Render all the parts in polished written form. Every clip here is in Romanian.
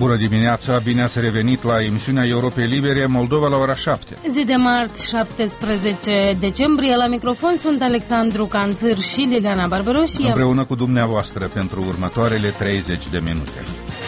Bună dimineața, bine ați revenit la emisiunea Europei Libere, Moldova la ora 7. Zi de marți, 17 decembrie, la microfon sunt Alexandru Canțâr și Liliana Barbaroșie. Împreună cu dumneavoastră pentru următoarele 30 de minute.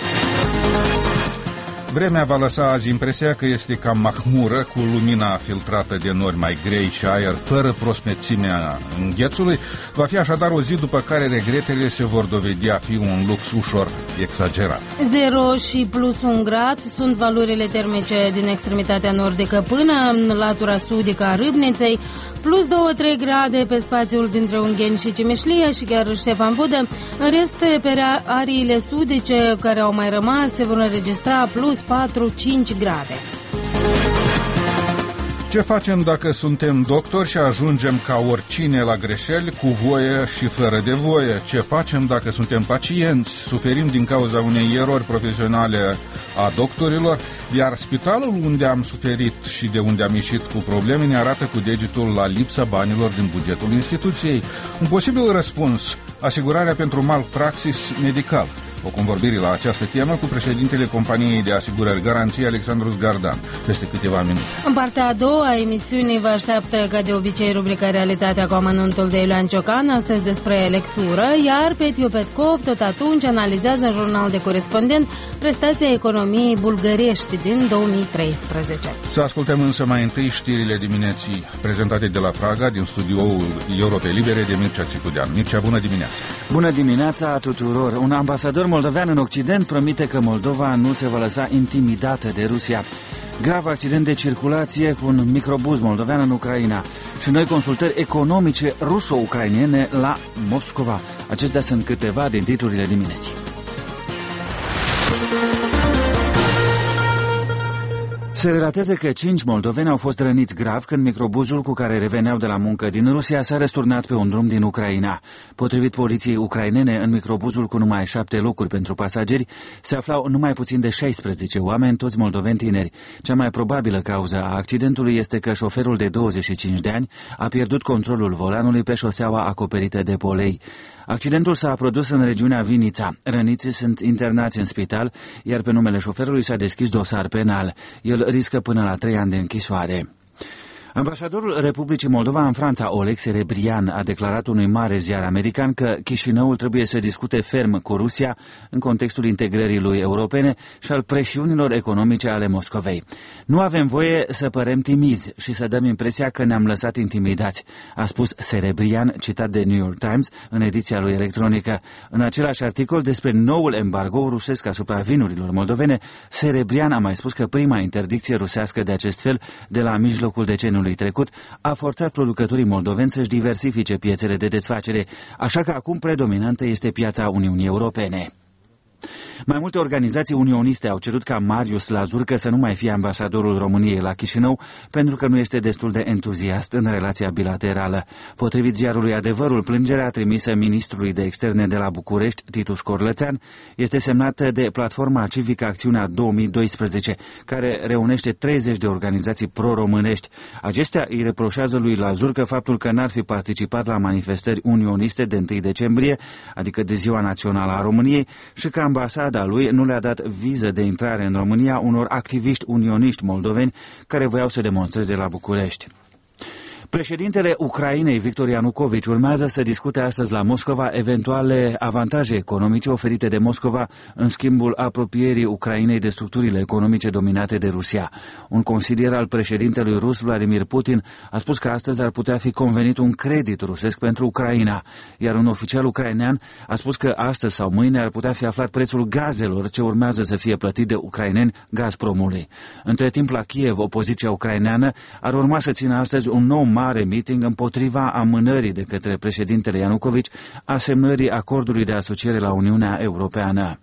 Vremea va lăsa azi impresia că este cam mahmură, cu lumina filtrată de nori mai grei și aer fără prospețimea înghețului. Va fi așadar o zi după care regretele se vor dovedi a fi un lux ușor exagerat. 0 și plus 1 grad sunt valorile termice din extremitatea nordică până în latura sudică a Râbniței, plus 2-3 grade pe spațiul dintre Ungheni și Cimeșlia și chiar Ștefan Vodă. În rest, pe ariile sudice care au mai rămas se vor înregistra plus 4-5 grade. Ce facem dacă suntem doctori și ajungem ca oricine la greșeli, cu voie și fără de voie? Ce facem dacă suntem pacienți, suferim din cauza unei erori profesionale a doctorilor, iar spitalul unde am suferit și de unde am ieșit cu probleme ne arată cu degetul la lipsa banilor din bugetul instituției? Un posibil răspuns, asigurarea pentru malpraxis medical. O convorbire la această temă cu președintele companiei de asigurări Garanție, Alexandru Zgardan, peste câteva minute. În partea a doua a emisiunii vă așteaptă, ca de obicei, rubrica Realitatea cu amănuntul de Iulian Ciocan, astăzi despre lectură, iar Petiu Petkov tot atunci analizează în jurnal de corespondent prestația economiei bulgărești din 2013. Să ascultăm însă mai întâi știrile dimineții prezentate de la Praga, din studioul Europei Libere de Mircea Țicudean. Mircea, bună dimineața! Bună dimineața tuturor! Un ambasador moldovean în Occident promite că Moldova nu se va lăsa intimidată de Rusia. Grav accident de circulație cu un microbuz moldovean în Ucraina și noi consultări economice ruso-ucrainene la Moscova. Acestea sunt câteva din titlurile dimineții. Se relatează că 5 moldoveni au fost răniți grav când microbuzul cu care reveneau de la muncă din Rusia s-a răsturnat pe un drum din Ucraina. Potrivit poliției ucrainene, în microbuzul cu numai 7 locuri pentru pasageri se aflau numai puțin de 16 oameni, toți moldoveni tineri. Cea mai probabilă cauză a accidentului este că șoferul de 25 de ani a pierdut controlul volanului pe șoseaua acoperită de polei. Accidentul s-a produs în regiunea Vinița. Răniții sunt internați în spital, iar pe numele șoferului s-a deschis dosar penal. El riscă până la 3 ani de închisoare. Ambasadorul Republicii Moldova în Franța, Oleg Serebrian, a declarat unui mare ziar american că Chișinăul trebuie să discute ferm cu Rusia în contextul integrării lui europene și al presiunilor economice ale Moscovei. Nu avem voie să părem timizi și să dăm impresia că ne-am lăsat intimidați, a spus Serebrian, citat de New York Times în ediția lui electronică. În același articol despre noul embargo rusesc asupra vinurilor moldovene, Serebrian a mai spus că prima interdicție rusească de acest fel de la mijlocul deceniului trecut a forțat producătorii moldoveni să-și diversifice piețele de desfacere, așa că acum predominantă este piața Uniunii Europene. Mai multe organizații unioniste au cerut ca Marius Lazurcă să nu mai fie ambasadorul României la Chișinău pentru că nu este destul de entuziast în relația bilaterală. Potrivit ziarului Adevărul, plângerea trimisă ministrului de externe de la București, Titus Corlățean, este semnată de Platforma Civică Acțiunea 2012, care reunește 30 de organizații pro-românești. Acestea îi reproșează lui Lazurcă faptul că n-ar fi participat la manifestări unioniste de 1 decembrie, adică de Ziua Națională a României, și că ambasada lui nu le-a dat viză de intrare în România unor activiști unioniști moldoveni care voiau să demonstreze la București. Președintele Ucrainei, Victor Ianucovici, urmează să discute astăzi la Moscova eventuale avantaje economice oferite de Moscova în schimbul apropierii Ucrainei de structurile economice dominate de Rusia. Un consilier al președintelui rus, Vladimir Putin, a spus că astăzi ar putea fi convenit un credit rusesc pentru Ucraina, iar un oficial ucrainean a spus că astăzi sau mâine ar putea fi aflat prețul gazelor ce urmează să fie plătit de ucraineni Gazpromului. Între timp, la Kiev, opoziția ucraineană ar urma să țină astăzi un nou mare meeting împotriva amânării de către președintele Ianucovici a semnării acordului de asociere la Uniunea Europeană.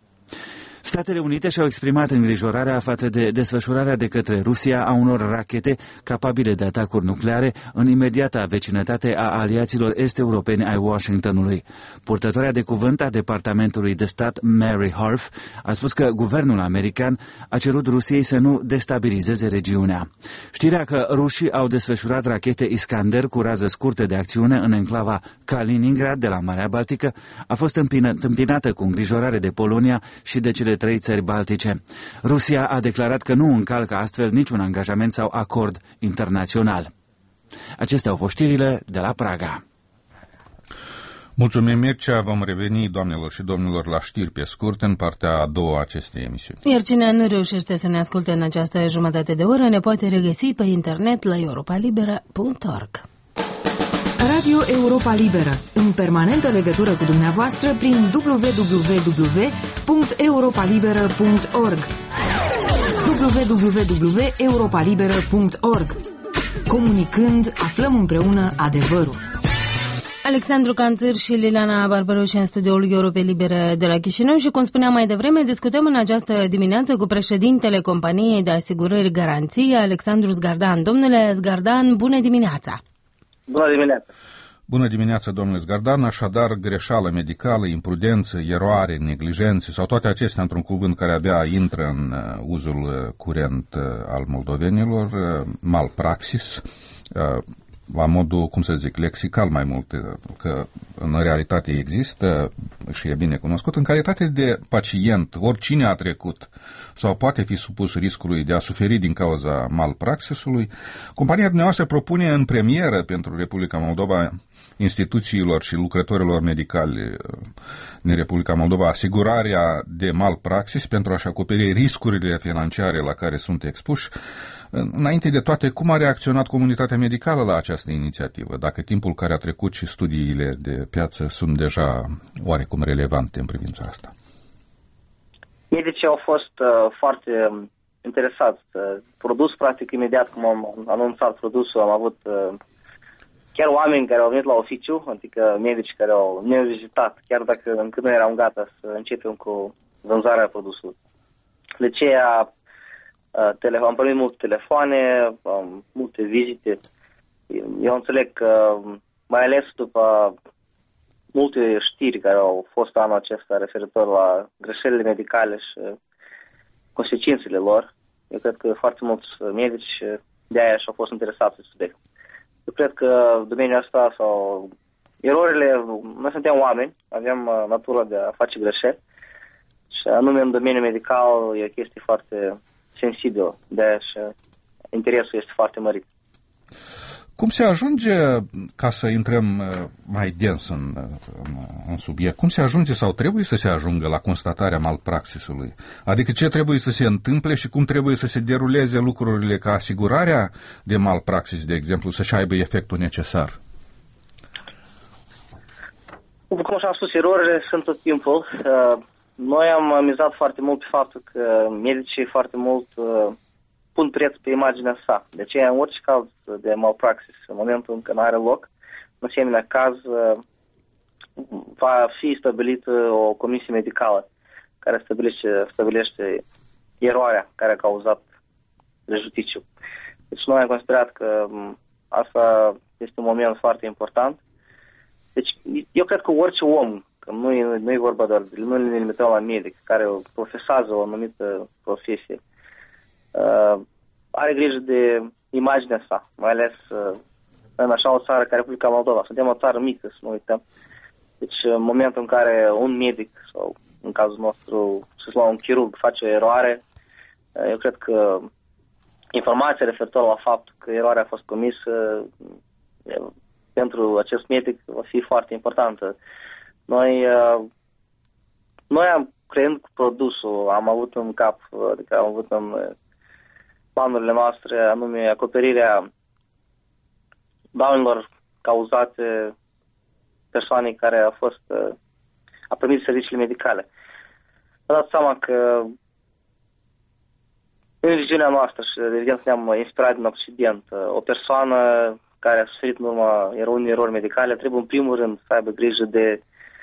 Statele Unite și-au exprimat îngrijorarea față de desfășurarea de către Rusia a unor rachete capabile de atacuri nucleare în imediata vecinătate a aliaților est-europeni ai Washingtonului. Purtătoarea de cuvânt a Departamentului de Stat, Mary Harf, a spus că guvernul american a cerut Rusiei să nu destabilizeze regiunea. Știrea că rușii au desfășurat rachete Iskander cu rază scurtă de acțiune în enclava Kaliningrad de la Marea Baltică a fost întâmpinată cu îngrijorare de Polonia și de cele 3 țări baltice. Rusia a declarat că nu încalcă astfel niciun angajament sau acord internațional. Acestea au fost știrile de la Praga. Mulțumim, Mircea. Vom reveni, doamnelor și domnilor, la știri pe scurt în partea a doua a acestei emisiuni. Iar cine nu reușește să ne asculte în această jumătate de oră ne poate regăsi pe internet la europalibera.org. Radio Europa Liberă, în permanentă legătură cu dumneavoastră prin www.europalibera.org www.europalibera.org. Comunicând, aflăm împreună adevărul. Alexandru Canțir și Liliana Barbaroș în studioul Europei Libere de la Chișinău și, cum spuneam mai devreme, discutăm în această dimineață cu președintele companiei de asigurări Garanție, Alexandru Zgardan. Domnule Zgardan, bună dimineața! Bună dimineața! Bună dimineața, domnule Zgardan. Așadar, greșeală medicală, imprudență, eroare, neglijență sau toate acestea într-un cuvânt care abia intră în uzul curent al moldovenilor, malpraxis, la modul, cum să zic, lexical mai mult, că în realitate există și e bine cunoscut. În calitate de pacient, oricine a trecut sau poate fi supus riscului de a suferi din cauza malpraxisului, compania dumneavoastră propune în premieră pentru Republica Moldova instituțiilor și lucrătorilor medicali din Republica Moldova asigurarea de malpraxis pentru a-și acoperi riscurile financiare la care sunt expuși. Înainte de toate, cum a reacționat comunitatea medicală la această inițiativă, dacă timpul care a trecut și studiile de piață sunt deja oarecum relevante în privința asta? Medicii au fost foarte interesați. Produs, practic, imediat cum am anunțat produsul, am avut chiar oameni care au venit la oficiu, adică medici care ne-au vizitat, chiar dacă încă nu eram gata să începem cu vânzarea produsului. De aceea am primit multe telefoane, multe vizite. Eu înțeleg că, mai ales după multe știri care au fost anul acesta referitor la greșelile medicale și consecințele lor, eu cred că foarte mulți medici de aia și-au fost interesați de subiect. Eu cred că domeniul ăsta sau erorile, noi suntem oameni, avem natura de a face greșeli și anume în domeniul medical e o chestie foarte sensibil, de aia și interesul este foarte mărit. Cum se ajunge, ca să intrăm mai dens în subiect, cum se ajunge sau trebuie să se ajungă la constatarea malpraxisului? Adică ce trebuie să se întâmple și cum trebuie să se deruleze lucrurile ca asigurarea de malpraxis, de exemplu, să-și aibă efectul necesar? Cum și-am spus, erorile sunt tot timpul. Noi am mizat foarte mult pe faptul că medicii foarte mult pun preț pe imaginea sa. De aceea, în orice caz de malpraxis, în momentul în care nu are loc, în asemenea caz, va fi stabilită o comisie medicală care stabilește eroarea care a cauzat prejudiciu. Deci noi am considerat că asta este un moment foarte important. Deci eu cred că orice om, că nu e vorba doar, nu ne limităm la medic, care profesează o anumită profesie, are grijă de imaginea sa, mai ales în așa o țară ca Republica Moldova. Suntem o țară mică, să nu uităm. Deci în momentul în care un medic, sau în cazul nostru, să luăm un chirurg, face o eroare, eu cred că informația referitoare la faptul că eroarea a fost comisă pentru acest medic va fi foarte importantă. Noi am creând cu produsul, am avut în cap, adică am avut în planurile noastre, anume acoperirea daunelor cauzate persoanei care a primit serviciile medicale. Vă dați seama că în regiunea noastră, și evident ne-am inspirat din Occident, o persoană care a suferit în urma unei erori medicale trebuie în primul rând să aibă grijă de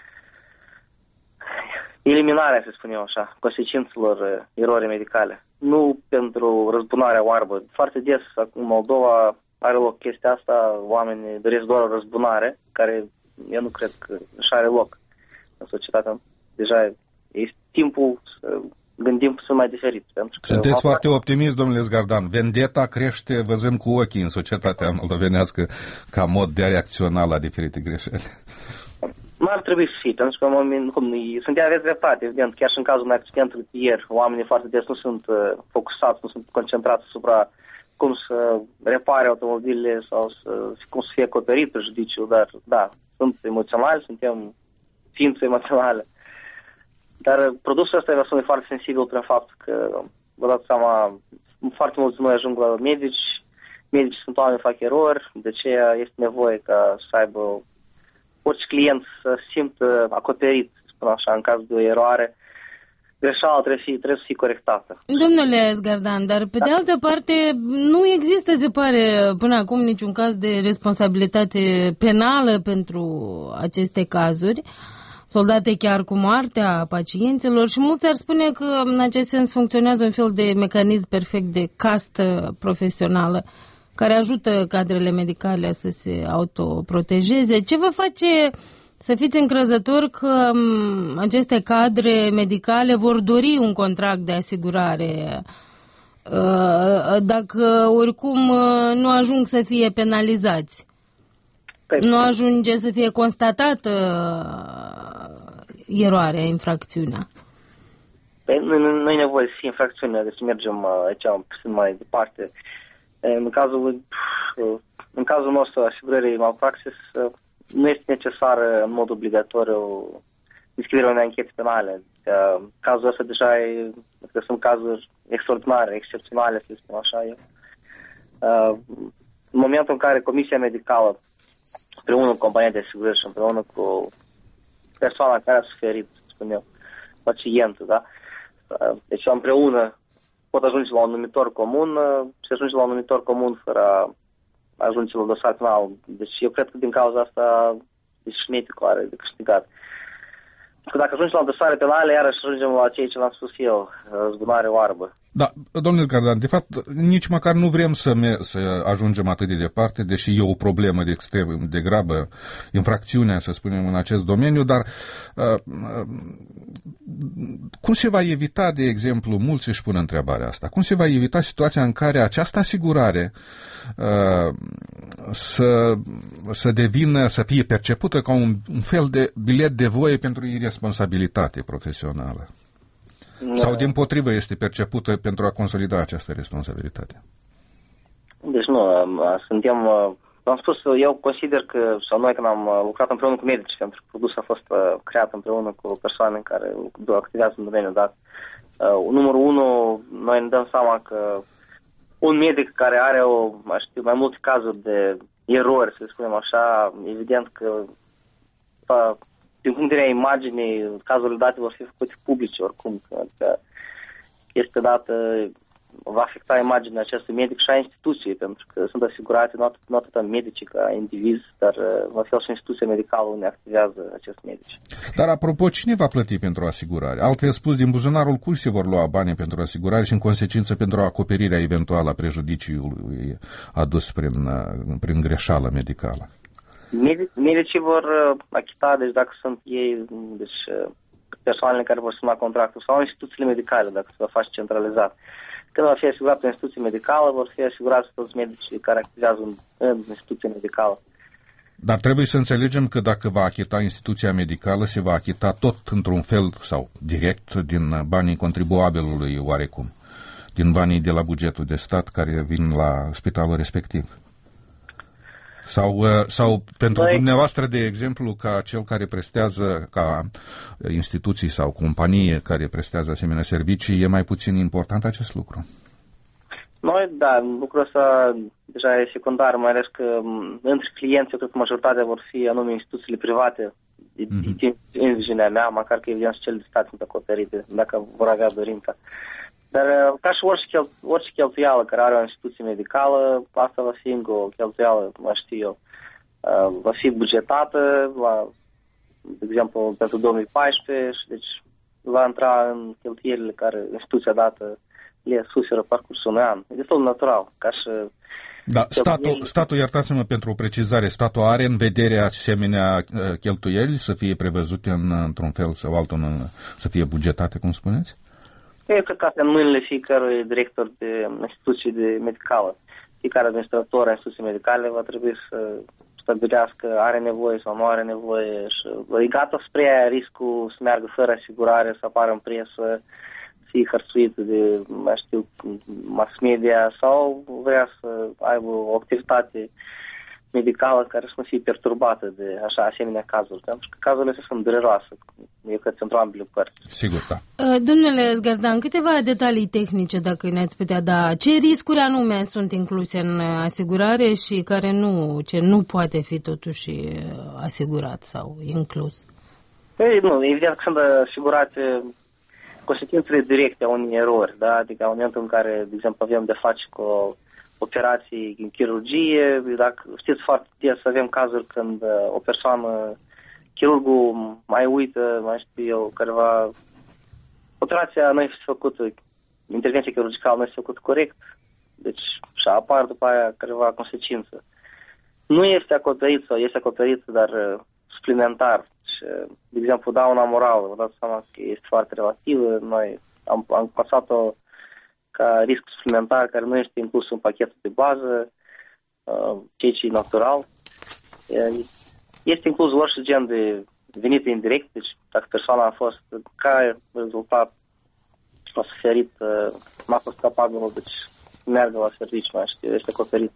eliminarea, să spunem așa, consecințelor erorii medicale. Nu pentru răzbunarea oarbă. Foarte des, acum Moldova are loc chestia asta, oamenii doresc doar o răzbunare, care eu nu cred că își are loc în societate. Deja este timpul să gândim să mai diferit. Sunteți foarte optimist, domnule Zgardan. Vendeta crește, văzând cu ochii în societatea moldovenească ca mod de a reacționa la diferite greșeli. Nu ar trebui să fie, pentru că aveți dreptate, evident, chiar și în cazul unui accident ieri, oamenii foarte des nu sunt focusați, nu sunt concentrați asupra cum să repare automobilele sau cum să fie acoperit prejudiciul, dar da, sunt emoționali, suntem ființe emoționale. Dar produsul ăsta e foarte sensibil prin faptul că, vă dați seama, foarte mulți noi ajung la medici, medicii sunt oameni, fac erori, de aceea este nevoie ca să aibă orice client să simtă acoperit, spun așa, în caz de o eroare, greșeala trebuie să fie corectată. Domnule Zgardan, dar pe de altă parte nu există, se pare, până acum niciun caz de responsabilitate penală pentru aceste cazuri, soldate chiar cu moartea pacienților, și mulți ar spune că în acest sens funcționează un fel de mecanism perfect de castă profesională care ajută cadrele medicale să se autoprotejeze. Ce vă face să fiți încrezători că aceste cadre medicale vor dori un contract de asigurare dacă oricum nu ajung să fie penalizați? Nu ajunge să fie constatată eroarea, infracțiunea? Nu e nevoie să fie infracțiune, deci mergem aici puțin mai departe. În cazul nostru, asigurării malpraxis, nu este necesară în mod obligatoriu deschiderea unei anchete penale. Cazul ăsta deja sunt cazuri extraordinare, excepționale, să spun așa eu. În momentul în care Comisia Medicală, împreună cu compania de asigurări și împreună cu persoana care a suferit, spun eu, pacientul, da? Deci împreună pot ajunge la un numitor comun și ajunge la un numitor comun fără a ajunge la dosar penal. Deci eu cred că din cauza asta medical are de câștigat. Că dacă ajungem la dosare penale, iarăși ajungem la ceea ce l-am spus eu, răzbunare oarbă. Da, domnule Zgardan, de fapt, nici măcar nu vrem să ajungem atât de departe, deși e o problemă de extrem de gravă, infracțiunea, să spunem, în acest domeniu, dar cum se va evita, de exemplu, mulți își pun întrebarea asta, cum se va evita situația în care această asigurare să devină, să fie percepută ca un fel de bilet de voie pentru irresponsabilitate profesională? Sau, dimpotrivă, este percepută pentru a consolida această responsabilitate? Deci nu, am spus, eu consider că, sau noi când am lucrat împreună cu medici, pentru că produsul a fost creat împreună cu persoane care activează în domeniul dat. Numărul 1, noi ne dăm seama că un medic care are mai multe cazuri de erori, să spunem așa, evident că din punct de vedere imaginii, cazurile date vor fi făcute publice oricum, că este dată, va afecta imaginea acestui medic și a instituției, pentru că sunt asigurate nu atât medicii ca indivizi, dar va fi o instituție medicală unde activează acest medici. Dar apropo, cine va plăti pentru asigurare? Altfel spus, din buzunarul cui se vor lua banii pentru asigurare și în consecință pentru acoperirea eventuală a prejudiciului adus prin greșeală medicală? Medicii vor achita, deci dacă sunt ei, deci persoanele care vor semna contractul sau instituțiile medicale, dacă se va face centralizat. Când va fi asigurat o instituție medicală, vor fi asigurați toți medicii care activează în instituție medicală. Dar trebuie să înțelegem că dacă va achita instituția medicală, se va achita tot într-un fel sau direct din banii contribuabilului oarecum, din banii de la bugetul de stat care vin la spitalul respectiv. Sau pentru dumneavoastră, de exemplu, ca cel care prestează, ca instituții sau companie care prestează asemenea servicii, e mai puțin important acest lucru? Lucrul ăsta deja e secundar, mai ales că între clienți, eu cred că majoritatea vor fi anume instituțiile private, în viziunea mea, măcar că evident și cele de stat sunt acoperite, dacă vor avea dorința. Dar ca și orice cheltuială care are o instituție medicală, asta va fi încă o cheltuială, știu eu, va fi bugetată, de exemplu, pentru 2014, și deci va intra în cheltuielile care instituția dată le suferă parcursul unui an. E destul natural, ca și... Da, statul, iertați-mă pentru o precizare, statul are în vedere asemenea cheltuieli să fie prevăzute într-un fel sau altul, să fie bugetate, cum spuneți? Eu cred că asta în mâinile fiecărui director de instituție medicală. Fiecare administrator a instituției medicale va trebui stabilească are nevoie sau nu are nevoie și e gata să preia riscul să meargă fără asigurare, să apară în presă, să fie hărțuit de, mai știu, mass media sau vrea să aibă o activitate medicală care să nu fie perturbată de așa asemenea cazuri. Pentru că cazurile astea sunt dureroase, eu cred, într-o ambele părți. Sigur, da. Domnule Zgardan, câteva detalii tehnice, dacă ne-ați putea da. Ce riscuri anume sunt incluse în asigurare și ce nu poate fi totuși asigurat sau inclus? Nu, evident că sunt asigurate consecințele directe a unei erori, da? Adică în momentul în care, de exemplu, avem de face cu operații în chirurgie, dacă știți foarte des avem cazuri când o persoană, chirurgul mai uită, mai știu eu, careva, operația nu este făcută, intervenția chirurgicală nu este făcută corect, deci și apar după aia careva consecință. Nu este acoperit sau este acoperit, dar suplimentar. Și, de exemplu, dauna morală, vă dați seama că este foarte relativă, noi am pasat-o ca risc suplimentar care nu este inclus în pachetul de bază, ceea ce e natural. Este inclus orice gen de venit indirect, deci dacă persoana a fost ca rezultat a suferit, n-a fost capabil, deci meargă la serviciu, mai știu, este acoperit.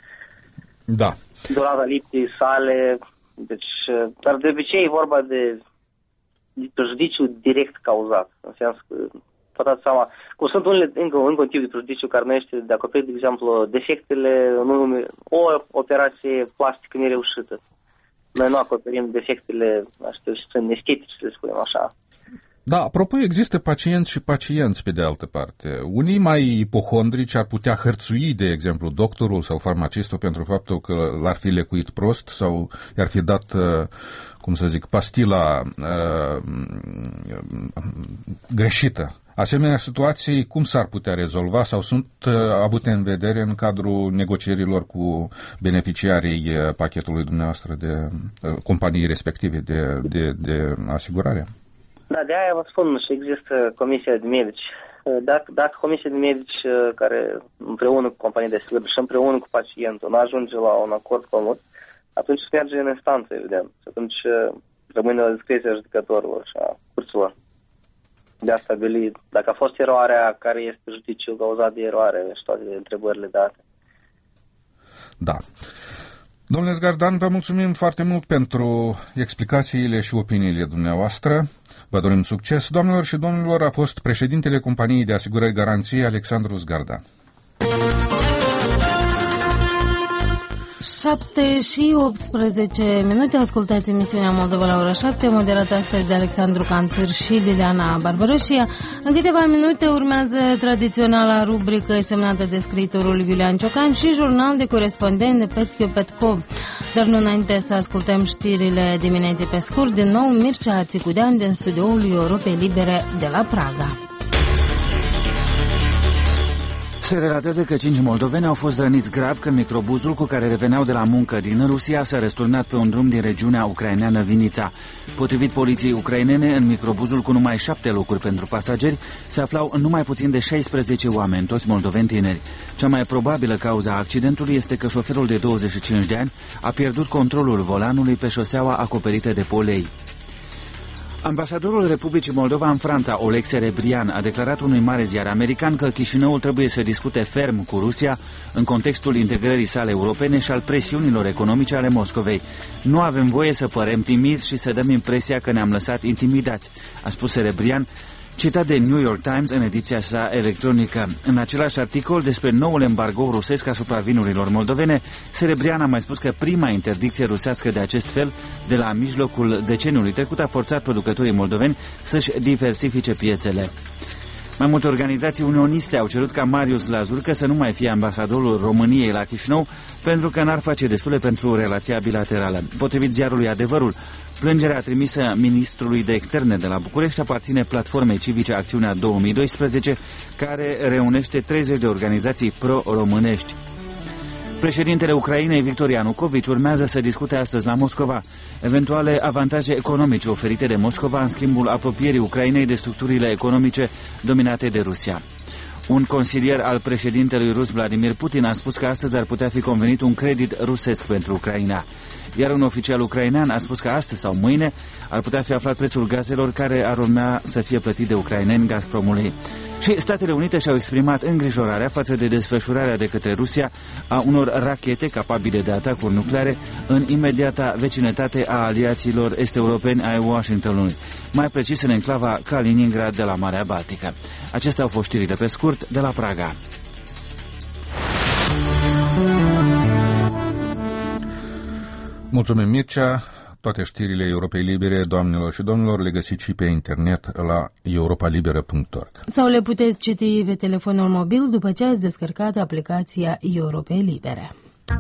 Da. Durata lipsei sale, deci, dar de obicei e vorba de prejudiciu direct cauzat, în sens că vă dați seama, cum sunt unele încă un tip de prejudiciu care nu este de acoperit, de exemplu, defectele, o operație plastică nereușită. Noi nu acoperim defectele, știu, și sunt estetice, să le spunem așa. Da, apropo, există pacienți și pacienți pe de altă parte. Unii mai ipohondrici ar putea hărțui, de exemplu, doctorul sau farmacistul pentru faptul că l-ar fi lecuit prost sau i-ar fi dat, cum să zic, pastila greșită. Asemenea situații, cum s-ar putea rezolva sau sunt avute în vedere în cadrul negocierilor cu beneficiarii pachetului dumneavoastră de companii respective de asigurare? Da, de aia vă spun și există Comisia de Medici. Dacă Comisia de Medici, care împreună cu companii de asigurări și împreună cu pacientul nu ajunge la un acord comun, atunci se merge în instanță, evident. Și atunci rămâne la discreția judecătorilor și a curților de a stabili dacă a fost eroarea, care este judiciul cauzat de eroare și toate întrebările date. Da. Domnule Zgardan, vă mulțumim foarte mult pentru explicațiile și opiniile dumneavoastră. Vă dorim succes. Doamnelor și domnilor, a fost președintele Companiei de Asigurări Garanție, Alexandru Zgardan. 7:18, ascultați emisiunea Moldova la ora 7, moderată astăzi de Alexandru Canțir și Liliana Barbaroșia. În câteva minute urmează tradiționala rubrică semnată de scriitorul Iulian Ciocan și jurnal de corespondent de Petru Petkov. Dar nu înainte să ascultăm știrile dimineții pe scurt, din nou Mircea Țicudean din studioul Europei Libere de la Praga. Se relatează că 5 moldoveni au fost răniți grav când microbuzul cu care reveneau de la muncă din Rusia s-a răsturnat pe un drum din regiunea ucraineană Vinița. Potrivit poliției ucrainene, în microbuzul cu numai 7 locuri pentru pasageri se aflau numai puțin de 16 oameni, toți moldoveni tineri. Cea mai probabilă cauza a accidentului este că șoferul de 25 de ani a pierdut controlul volanului pe șoseaua acoperită de polei. Ambasadorul Republicii Moldova în Franța, Oleg Serebrian, a declarat unui mare ziar american că Chișinăul trebuie să discute ferm cu Rusia în contextul integrării sale europene și al presiunilor economice ale Moscovei. Nu avem voie să părem timizi și să dăm impresia că ne-am lăsat intimidați, a spus Serebrian, citat de New York Times în ediția sa electronică. În același articol despre noul embargo rusesc asupra vinurilor moldovene, Serebrian a mai spus că prima interdicție rusească de acest fel, de la mijlocul deceniului trecut, a forțat producătorii moldoveni să-și diversifice piețele. Mai multe organizații unioniste au cerut ca Marius Lazurcă să nu mai fie ambasadorul României la Chișinău pentru că n-ar face destule pentru relația bilaterală. Potrivit ziarului Adevărul, plângerea trimisă ministrului de externe de la București aparține platformei civice Acțiunea 2012, care reunește 30 de organizații pro-românești. Președintele Ucrainei, Victor Ianucovici, urmează să discute astăzi la Moscova eventuale avantaje economice oferite de Moscova în schimbul apropierii Ucrainei de structurile economice dominate de Rusia. Un consilier al președintelui rus Vladimir Putin a spus că astăzi ar putea fi convenit un credit rusesc pentru Ucraina. Iar un oficial ucrainean a spus că astăzi sau mâine ar putea fi aflat prețul gazelor care ar urmea să fie plătit de ucraineni Gazpromului. Și Statele Unite și-au exprimat îngrijorarea față de desfășurarea de către Rusia a unor rachete capabile de atacuri nucleare în imediata vecinătate a aliaților est-europeni ai Washingtonului, mai precis în enclava Kaliningrad de la Marea Baltică. Acestea au fost știrile pe scurt de la Praga. Mulțumim, Mircea. Toate știrile Europei Libere, doamnelor și domnilor, le găsiți și pe internet la europalibera.org. Sau le puteți citi pe telefonul mobil după ce ați descărcat aplicația Europei Libere.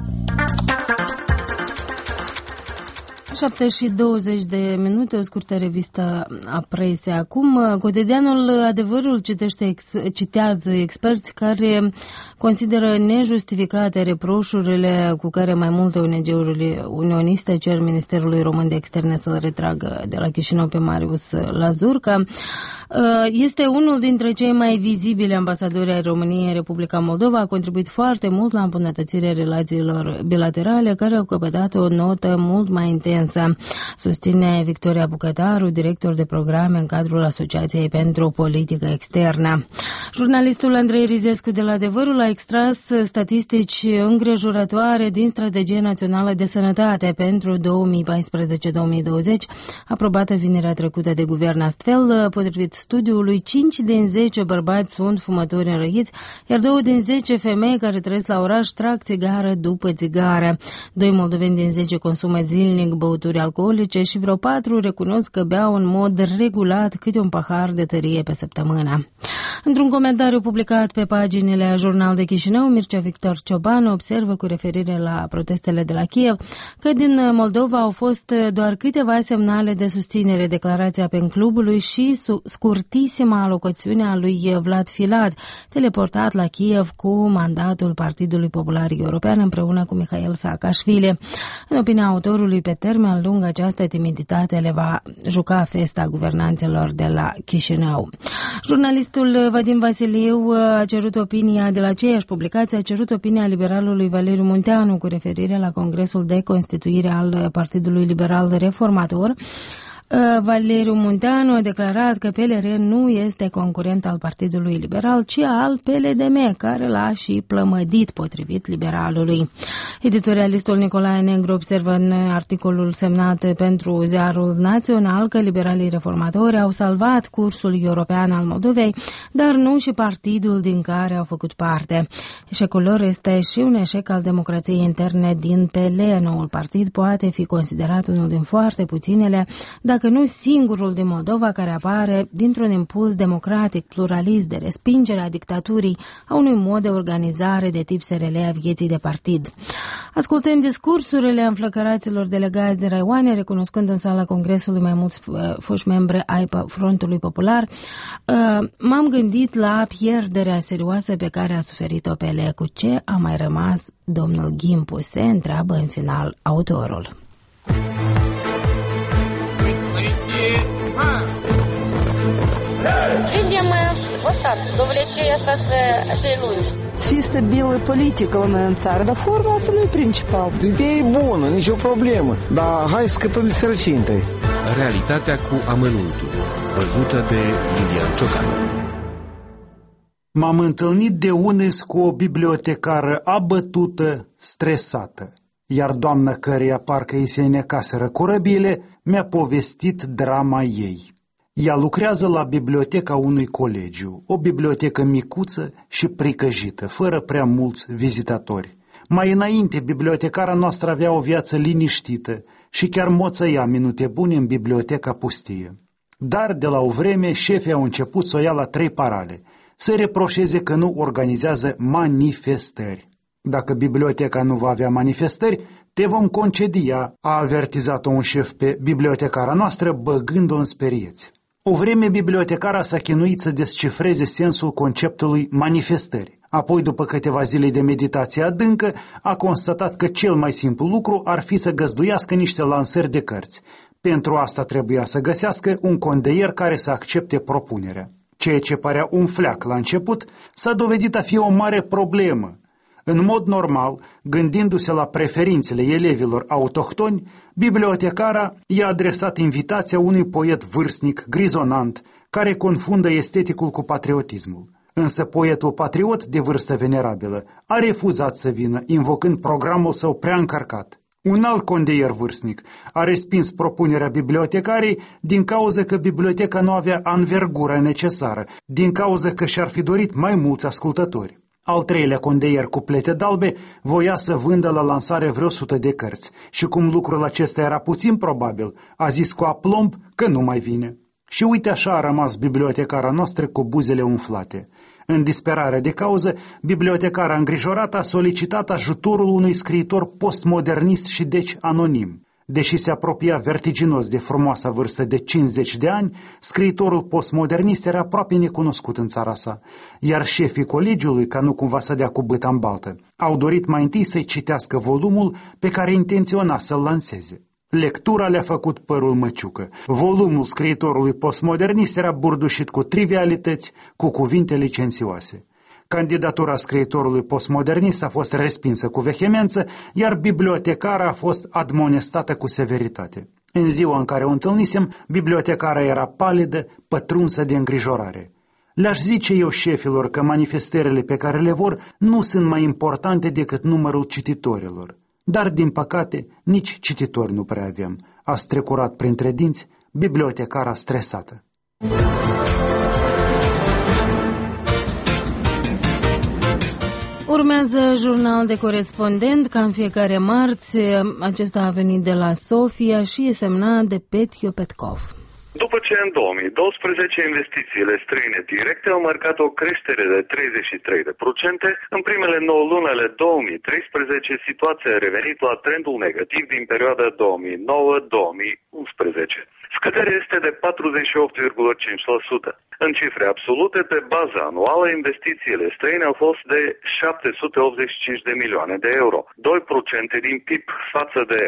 7:20 de minute, o scurtă revistă a presei. Acum, cotidianul Adevărul citează experți care consideră nejustificate reproșurile cu care mai multe ONG-uri unioniste cer Ministerului Român de Externe să-l retragă de la Chișinău pe Marius Lazurca. Este unul dintre cei mai vizibili ambasadori ai României în Republica Moldova, a contribuit foarte mult la îmbunătățirea relațiilor bilaterale, care au căpătat o notă mult mai intensă, susține Victoria Bucătaru, director de programe în cadrul Asociației pentru Politică Externă. Jurnalistul Andrei Rizescu de la Adevărul a extras statistici îngrijorătoare din Strategia Națională de Sănătate pentru 2014-2020, aprobată vinerea trecută de guvern. Astfel, potrivit studiului, 5 din 10 bărbați sunt fumători înrăiți, iar 2 din 10 femei care trăiesc la oraș trag țigară după țigară. 2 moldoveni din 10 consumă zilnic băuturi alcoolice și vreo 4 recunosc că beau în mod regulat câte un pahar de tărie pe săptămână. Într-un comentariu publicat pe paginile Jurnal de Chișinău, Mircea Victor Cioban observă cu referire la protestele de la Kiev că din Moldova au fost doar câteva semnale de susținere, declarația pe clubului și scurtisima alocuțiune a lui Vlad Filat, teleportat la Kiev cu mandatul Partidului Popular European împreună cu Mihail Saakashvili. În opinia autorului, pe termen lung, această timiditate le va juca festa guvernanțelor de la Chișinău. Jurnalistul Vadim Vasiliu a cerut opinia de la aceeași publicație, a cerut opinia liberalului Valeriu Munteanu cu referire la Congresul de Constituire al Partidului Liberal Reformator. Valeriu Munteanu a declarat că PLR nu este concurent al Partidului Liberal, ci al PLDM, care l-a și plămădit, potrivit liberalului. Editorialistul Nicolae Negru observă în articolul semnat pentru Ziarul Național că liberalii reformatori au salvat cursul european al Moldovei, dar nu și partidul din care au făcut parte. Eșecul lor este și un eșec al democrației interne din PL. Noul partid poate fi considerat unul din foarte puținele, dacă nu singurul din Moldova, care apare dintr-un impuls democratic, pluralist, de respingere a dictaturii, a unui mod de organizare de tip SRL a vieții de partid. Ascultând discursurile înflăcăraților delegați de raioane, recunoscând în sala Congresului mai mulți foști membri ai Frontului Popular, m-am gândit la pierderea serioasă pe care a suferit-o PL. Cu ce a mai rămas domnul Ghimpu, se întreabă în final autorul. Видим вот так, до влечения цієї lungi. Să fie stabilă politică în țară, dar forma asta nu e principal. Ideea e bună, nicio problemă, dar hai să scăpăm de sărăcie întâi. Realitatea cu amănuntul, văzută de Lilian Ciocan. M-am întâlnit de unes cu o bibliotecară abătută, stresată, iar doamna căreia parcă îi se necaseră corăbile mi-a povestit drama ei. Ea lucrează la biblioteca unui colegiu, o bibliotecă micuță și pricăjită, fără prea mulți vizitatori. Mai înainte, bibliotecara noastră avea o viață liniștită și chiar moțăia minute bune în biblioteca pustie. Dar, de la o vreme, șefii au început să o ia la 3 parale, să reproșeze că nu organizează manifestări. Dacă biblioteca nu va avea manifestări, te vom concedia, a avertizat-o un șef pe bibliotecara noastră, băgând-o în sperieți. O vreme, bibliotecara s-a chinuit să descifreze sensul conceptului manifestări. Apoi, după câteva zile de meditație adâncă, a constatat că cel mai simplu lucru ar fi să găzduiască niște lansări de cărți. Pentru asta trebuia să găsească un condeier care să accepte propunerea. Ceea ce părea un fleac la început s-a dovedit a fi o mare problemă. În mod normal, gândindu-se la preferințele elevilor autohtoni, bibliotecara i-a adresat invitația unui poet vârstnic, grizonant, care confundă esteticul cu patriotismul. Însă poetul patriot de vârstă venerabilă a refuzat să vină, invocând programul său prea încărcat. Un alt condeier vârstnic a respins propunerea bibliotecarii din cauza că biblioteca nu avea anvergura necesară, din cauza că și-ar fi dorit mai mulți ascultători. Al treilea condeier cu plete dalbe voia să vândă la lansare vreo 100 de cărți și cum lucrul acesta era puțin probabil, a zis cu aplomb că nu mai vine. Și uite așa a rămas bibliotecara noastră cu buzele umflate. În disperare de cauză, bibliotecara îngrijorată a solicitat ajutorul unui scriitor postmodernist și deci anonim. Deși se apropia vertiginos de frumoasa vârstă de 50 de ani, scriitorul postmodernist era aproape necunoscut în țara sa, iar șefii colegiului, ca nu cumva să dea cu bâta în baltă, au dorit mai întâi să-i citească volumul pe care intenționa să-l lanseze. Lectura le-a făcut părul măciucă. Volumul scriitorului postmodernist era burdușit cu trivialități, cu cuvinte licențioase. Candidatura scriitorului postmodernist a fost respinsă cu vehemență, iar bibliotecara a fost admonestată cu severitate. În ziua în care o întâlnisem, bibliotecara era palidă, pătrunsă de îngrijorare. Le-aș zice eu șefilor că manifestările pe care le vor nu sunt mai importante decât numărul cititorilor. Dar, din păcate, nici cititori nu prea avem. A strecurat printre dinți bibliotecara stresată. Urmează jurnal de corespondent, ca în fiecare marți. Acesta a venit de la Sofia și e semnat de Petio Petkov. După ce în 2012 investițiile străine directe au marcat o creștere de 33%, în primele 9 luni ale 2013 situația a revenit la trendul negativ din perioada 2009-2011. Scăderea este de 48,5%. În cifre absolute, pe bază anuală, investițiile străine au fost de 785 de milioane de euro, 2% din PIB față de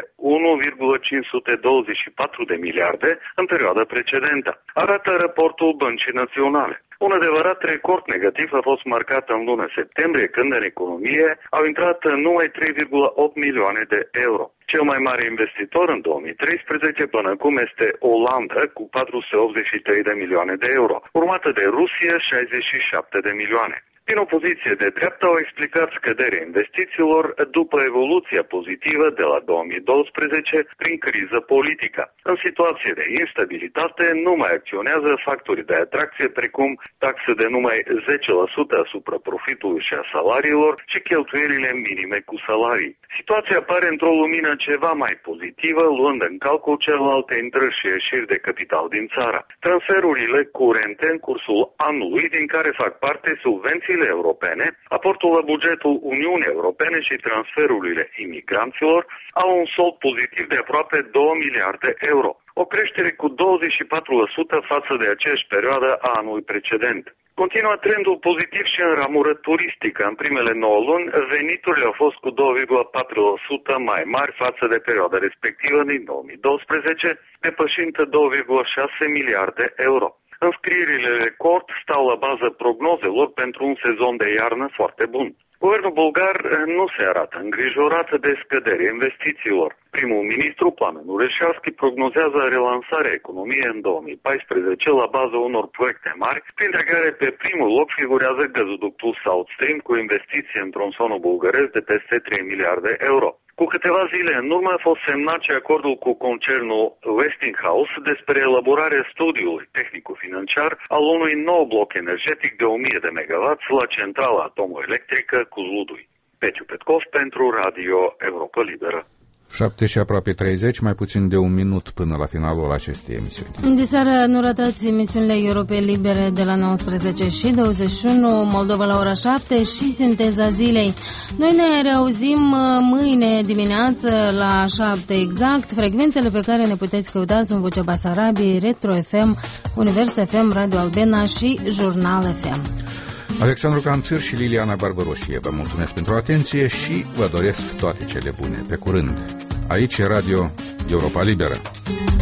1,524 de miliarde în perioada precedentă, arată raportul Băncii Naționale. Un adevărat record negativ a fost marcat în luna septembrie, când în economie au intrat numai 3,8 milioane de euro. Cel mai mare investitor în 2013 până acum este Olanda, cu 483 de milioane de euro, urmată de Rusia, 67 de milioane. Din opoziție de dreapta au explicat scăderea investițiilor după evoluția pozitivă de la 2012 prin criză politică. În situație de instabilitate nu mai acționează factori de atracție precum taxe de numai 10% asupra profitului și a salariilor și cheltuielile minime cu salarii. Situația apare într-o lumină ceva mai pozitivă, luând în calcul celelalte intrări și ieșiri de capital din țară. Transferurile curente în cursul anului, din care fac parte subvenții europene, aportul la bugetul Uniunii Europene și transferurile imigranților au un sold pozitiv de aproape 2 miliarde euro, o creștere cu 24% față de aceeași perioadă a anului precedent. Continuă trendul pozitiv și în ramură turistică. În primele 9 luni, veniturile au fost cu 2,4% mai mari față de perioada respectivă din 2012, depășind 2,6 miliarde euro. Înscrierile record stau la bază prognozelor pentru un sezon de iarnă foarte bun. Guvernul bulgar nu se arată îngrijorat de scăderea investițiilor. Primul ministru, Plamen Ureșavski, prognozează relansarea economiei în 2014 la baza unor proiecte mari, printre care pe primul loc figurează gazoductul South Stream cu investiții în tronsonul bulgăresc de peste 3 miliarde euro. Cu câteva zile în urmă a fost semnat și acordul cu concernul Westinghouse despre elaborarea studiului tehnico-financiar al unui nou bloc energetic de 1000 de MW la centrala atomoelectrică Kozlodui. Petio Petkov pentru Radio Europa Liberă. 7 și aproape 30, mai puțin de un minut până la finalul acestei emisiuni. De seară nu ratați emisiunile Europei Libere de la 19 și 21, Moldova la ora 7 și Sinteza Zilei. Noi ne reauzim mâine dimineață la 7 exact. Frecvențele pe care ne puteți căuta sunt Vocea Basarabiei, Retro FM, Univers FM, Radio Albena și Jurnal FM. Alexandru Canțir și Liliana Barbăroșie vă mulțumesc pentru atenție și vă doresc toate cele bune. Pe curând! Aici e Radio Europa Liberă.